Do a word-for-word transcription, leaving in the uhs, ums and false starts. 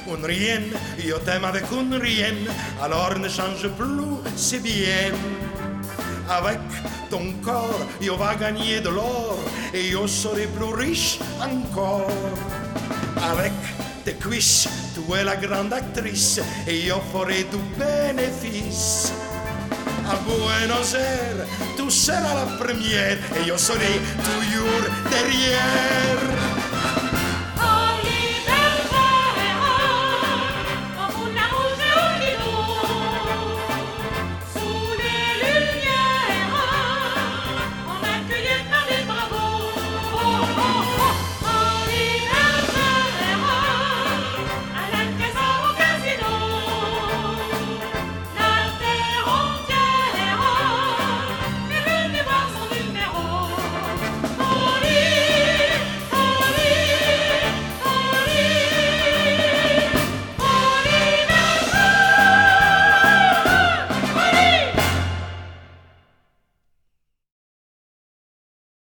Une rien, je t'aime avec une rien, alors ne change plus, c'est bien. Avec ton corps, je vais gagner de l'or et je serai plus riche encore. Avec tes cuisses, tu es la grande actrice et je ferai du bénéfice. À Buenos Aires, tu seras la première et je serai toujours derrière.